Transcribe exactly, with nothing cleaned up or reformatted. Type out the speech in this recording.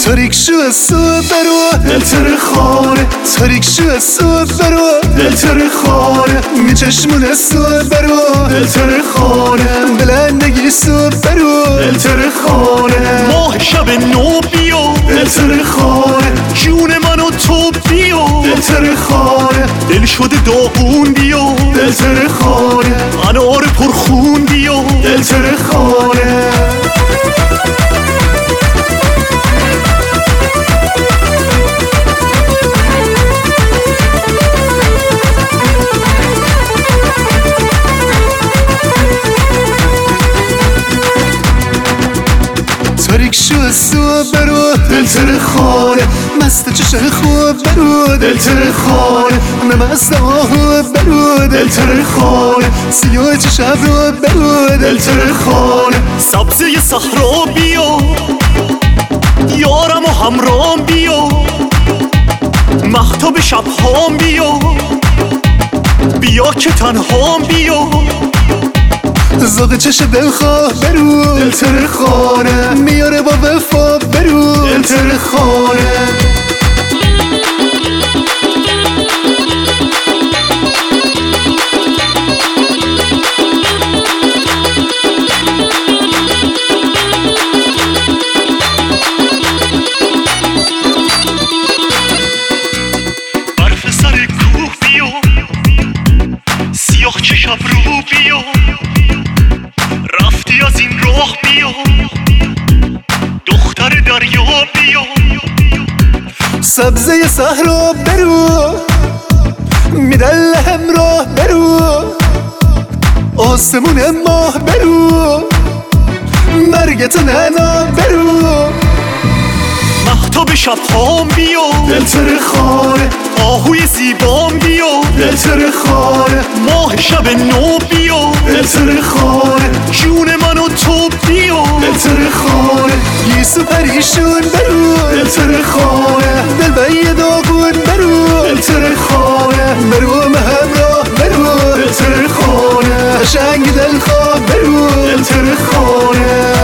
تاریک شو از صبح برو دل تر خانه، تاریک شو از صبح برو دل تر خانه، می چشمون صبح برو دل تر خانه، بلندگی صبح برو دل تر خانه، ماه شب نو بیا دل تر خانه، جون من و تو بیا دل تر خانه، دل شده داغون بیا دل تر خانه، انار پرخون بیا دل تر خانه. تاریک شو از صبح برو دل تر خانه، مست چشم خوب برو دل تر خانه، نمست آهو برو دل تر خانه، سیاه چشم رو برو دل تر خانه، سبزه صحرا بیا یارم و همرام بیا مهتاب شبهام بیا بیا که تنهام بیا زاغ چش دلخواه برو دل تر خانه، میاره با وفا برو دل تر خانه. برف سر کوه بیا سیاه چشم رو بیا رفتی از این راه بیا دختر دریا بیا سبزه صحرا برو میدل همراه برو آسمون ماه برو مرگت ننا برو مهتاب شبهام بیا دل تر خانه، آهوی زیبام بیا دل تر خانه، ماه شب نو بیا دل تر خانه، جون من و تو بیا دل تر خانه، گیسو پریشون برو دل تر خانه، دل بایی داغون برو دل تر خانه، برو همراه برو دل تر خانه، قشنگ دلخواه برو دل تر خانه.